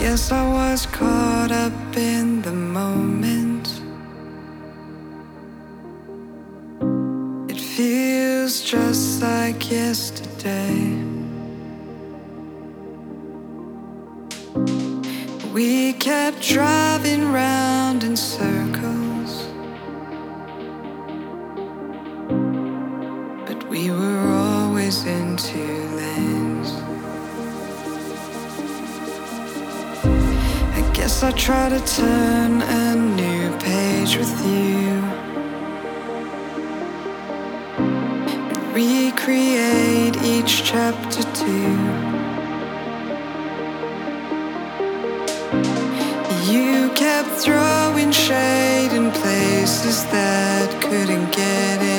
Guess I was caught up in the moment. It feels just like yesterday. We kept driving round in circles, but we were always in two lanes. I guess I try to turn a new page with you, recreate each chapter too. You kept throwing shade in places that couldn't get in.